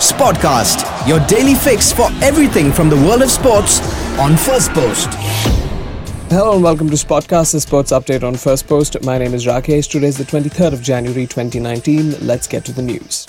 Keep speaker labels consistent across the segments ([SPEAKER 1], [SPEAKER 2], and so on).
[SPEAKER 1] Sportcast, your daily fix for everything from the world of sports on First Post.
[SPEAKER 2] Hello and welcome to Sportcast, the sports update on First Post. My name is Rakesh. Today is the 23rd of January 2019. Let's get to the news.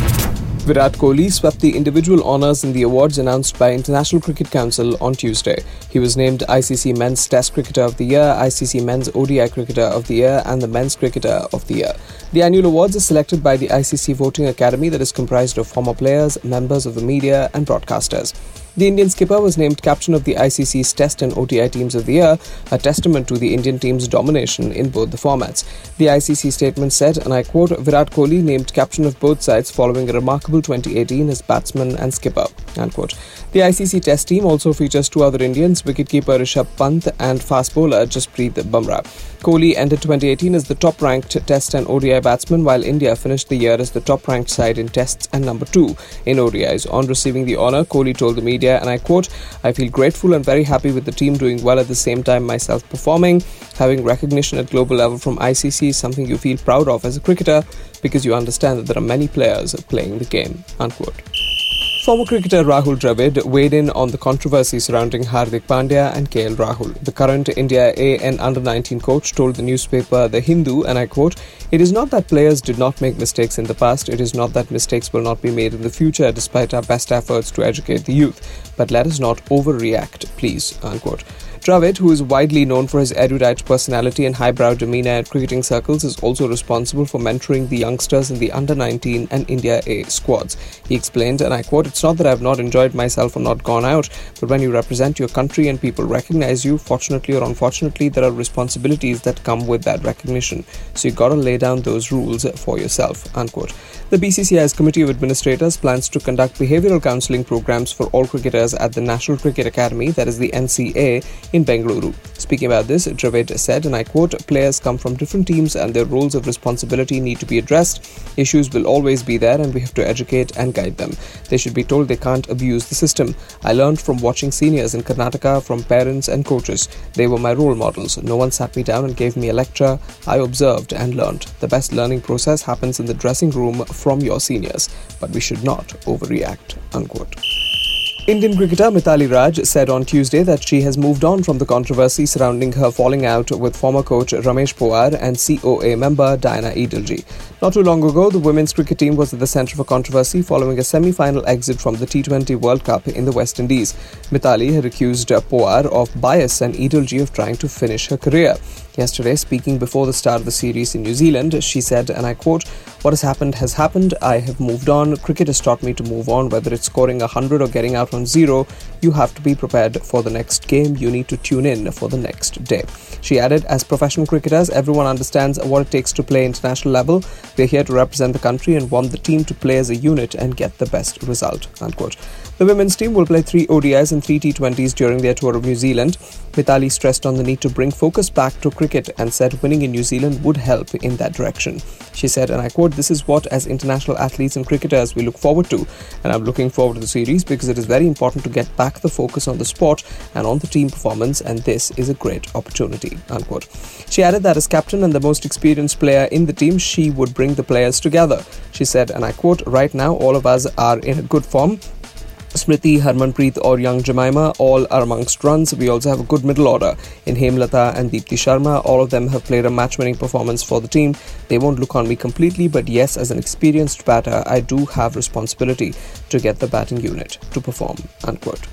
[SPEAKER 2] Virat Kohli swept the individual honours in the awards announced by International Cricket Council on Tuesday. He was named ICC Men's Test Cricketer of the Year, ICC Men's ODI Cricketer of the Year and the Men's Cricketer of the Year. The annual awards are selected by the ICC Voting Academy that is comprised of former players, members of the media and broadcasters. The Indian skipper was named captain of the ICC's Test and ODI teams of the year, a testament to the Indian team's domination in both the formats. The ICC statement said, and I quote, Virat Kohli named captain of both sides following a remarkable 2018 as batsman and skipper, unquote. The ICC Test team also features two other Indians, wicketkeeper Rishabh Pant and fast bowler Jasprit Bumrah. Kohli entered 2018 as the top-ranked Test and ODI batsman, while India finished the year as the top-ranked side in Tests and number 2 in ODIs. On receiving the honour, Kohli told the media, and I quote, I feel grateful and very happy with the team doing well at the same time myself performing. Having recognition at global level from ICC is something you feel proud of as a cricketer because you understand that there are many players playing the game, unquote. Former cricketer Rahul Dravid weighed in on the controversy surrounding Hardik Pandya and KL Rahul. The current India A and Under-19 coach told the newspaper The Hindu, and I quote, It is not that players did not make mistakes in the past, it is not that mistakes will not be made in the future despite our best efforts to educate the youth. But let us not overreact, please, unquote. Dravid, who is widely known for his erudite personality and highbrow demeanour at cricketing circles, is also responsible for mentoring the youngsters in the Under-19 and India A squads. He explained, and I quote, It's not that I have not enjoyed myself or not gone out, but when you represent your country and people recognise you, fortunately or unfortunately, there are responsibilities that come with that recognition. So you gotta lay down those rules for yourself, unquote. The BCCI's Committee of Administrators plans to conduct behavioural counselling programs for all cricketers at the National Cricket Academy, that is the NCA, in Bengaluru. Speaking about this, Dravid said, and I quote, Players come from different teams and their roles of responsibility need to be addressed. Issues will always be there and we have to educate and guide them. They should be told they can't abuse the system. I learned from watching seniors in Karnataka from parents and coaches. They were my role models. No one sat me down and gave me a lecture. I observed and learned. The best learning process happens in the dressing room from your seniors, but we should not overreact, unquote. Indian cricketer Mithali Raj said on Tuesday that she has moved on from the controversy surrounding her falling out with former coach Ramesh Powar and COA member Diana Edelji. Not too long ago, the women's cricket team was at the centre of a controversy following a semi-final exit from the T20 World Cup in the West Indies. Mithali had accused Powar of bias and Edelji of trying to finish her career. Yesterday, speaking before the start of the series in New Zealand, she said, and I quote, What has happened. I have moved on. Cricket has taught me to move on. Whether it's scoring 100 or getting out on 0, you have to be prepared for the next game. You need to tune in for the next day. She added, as professional cricketers, everyone understands what it takes to play international level. We're here to represent the country and want the team to play as a unit and get the best result, unquote. The women's team will play 3 ODIs and 3 T20s during their tour of New Zealand. Mithali stressed on the need to bring focus back to cricket and said winning in New Zealand would help in that direction. She said, and I quote, This is what as international athletes and cricketers we look forward to, and I'm looking forward to the series because it is very important to get back the focus on the sport and on the team performance, and this is a great opportunity, unquote. She added that as captain and the most experienced player in the team, she would bring the players together. She said, and I quote, Right now all of us are in a good form. Smriti, Harmanpreet or young Jemima all are amongst runs. We also have a good middle order in Hemlata and Deepti Sharma. All of them have played a match-winning performance for the team. They won't look on me completely, but yes, as an experienced batter, I do have responsibility to get the batting unit to perform, unquote.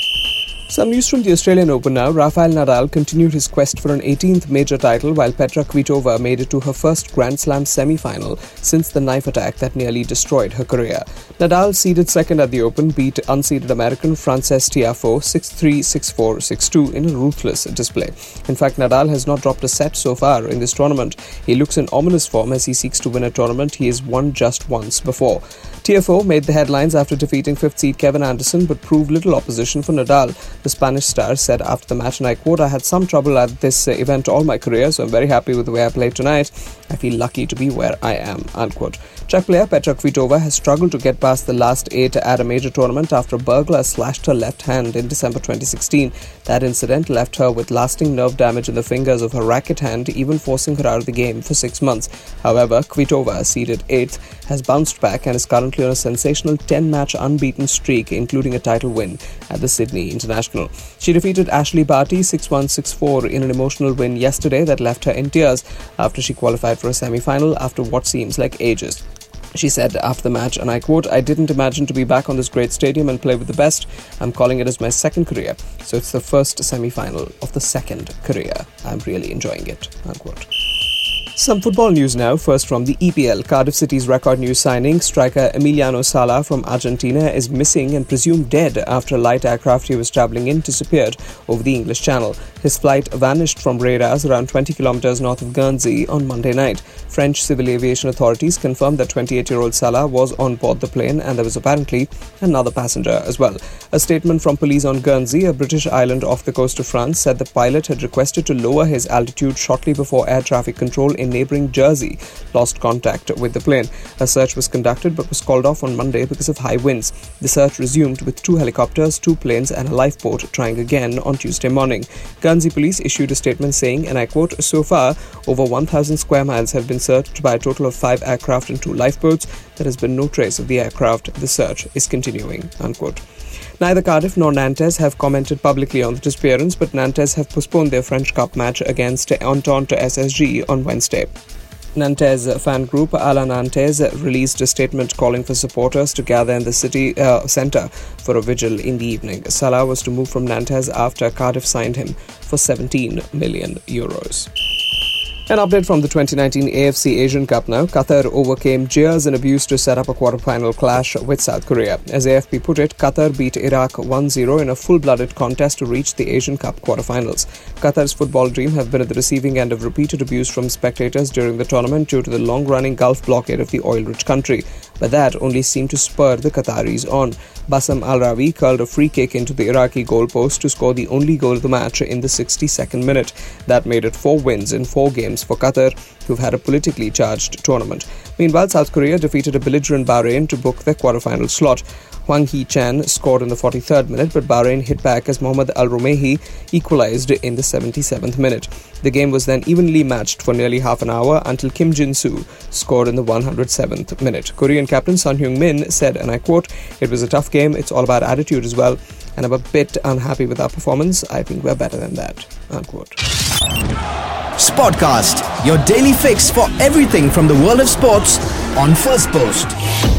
[SPEAKER 2] Some news from the Australian Open now. Rafael Nadal continued his quest for an 18th major title while Petra Kvitova made it to her first Grand Slam semi-final since the knife attack that nearly destroyed her career. Nadal, seeded second at the Open, beat unseeded American Frances Tiafoe 6-3, 6-4, 6-2 in a ruthless display. In fact, Nadal has not dropped a set so far in this tournament. He looks in ominous form as he seeks to win a tournament he has won just once before. Tiafoe made the headlines after defeating 5th seed Kevin Anderson but proved little opposition for Nadal. The Spanish star said after the match, and I quote, I had some trouble at this event all my career, so I'm very happy with the way I played tonight. I feel lucky to be where I am, unquote. Czech player Petra Kvitova has struggled to get past the last 8 at a major tournament after a burglar slashed her left hand in December 2016. That incident left her with lasting nerve damage in the fingers of her racket hand, even forcing her out of the game for 6 months. However, Kvitova, seeded 8th, has bounced back and is currently on a sensational 10-match unbeaten streak, including a title win at the Sydney International. She defeated Ashley Barty 6-1, 6-4 in an emotional win yesterday that left her in tears after she qualified for a semi-final after what seems like ages. She said after the match, and I quote, "I didn't imagine to be back on this great stadium and play with the best. I'm calling it as my second career. So it's the first semi-final of the second career. I'm really enjoying it," unquote. Some football news now, first from the EPL. Cardiff City's record new signing, striker Emiliano Sala from Argentina, is missing and presumed dead after a light aircraft he was travelling in disappeared over the English Channel. His flight vanished from radars around 20 kilometres north of Guernsey on Monday night. French civil aviation authorities confirmed that 28-year-old Sala was on board the plane and there was apparently another passenger as well. A statement from police on Guernsey, a British island off the coast of France, said the pilot had requested to lower his altitude shortly before air traffic control in neighbouring Jersey lost contact with the plane. A search was conducted but was called off on Monday because of high winds. The search resumed with 2 helicopters, 2 planes and a lifeboat trying again on Tuesday morning. Guernsey police issued a statement saying, and I quote, "So far, over 1,000 square miles have been searched by a total of 5 aircraft and 2 lifeboats. There has been no trace of the aircraft. The search is continuing," unquote. Neither Cardiff nor Nantes have commented publicly on the disappearance, but Nantes have postponed their French Cup match against Entente SSG on Wednesday. Nantes fan group À la Nantes released a statement calling for supporters to gather in the city centre for a vigil in the evening. Salah was to move from Nantes after Cardiff signed him for €17 million. An update from the 2019 AFC Asian Cup now. Qatar overcame jeers and abuse to set up a quarter-final clash with South Korea. As AFP put it, Qatar beat Iraq 1-0 in a full-blooded contest to reach the Asian Cup quarter-finals. Qatar's football dream have been at the receiving end of repeated abuse from spectators during the tournament due to the long-running Gulf blockade of the oil-rich country. But that only seemed to spur the Qataris on. Bassam Al-Rawi curled a free kick into the Iraqi goalpost to score the only goal of the match in the 62nd minute. That made it 4 wins in 4 games for Qatar, who've had a politically charged tournament. Meanwhile, South Korea defeated a belligerent Bahrain to book their quarter-final slot. Hwang Hee-chan scored in the 43rd minute, but Bahrain hit back as Mohammad Al-Romehi equalized in the 77th minute. The game was then evenly matched for nearly half an hour until Kim Jin-soo scored in the 107th minute. Korean captain Son Heung-min said, and I quote, "It was a tough game. It's all about attitude as well. And I'm a bit unhappy with our performance. I think we're better than that," unquote.
[SPEAKER 1] Sportcast, your daily fix for everything from the world of sports on First Post.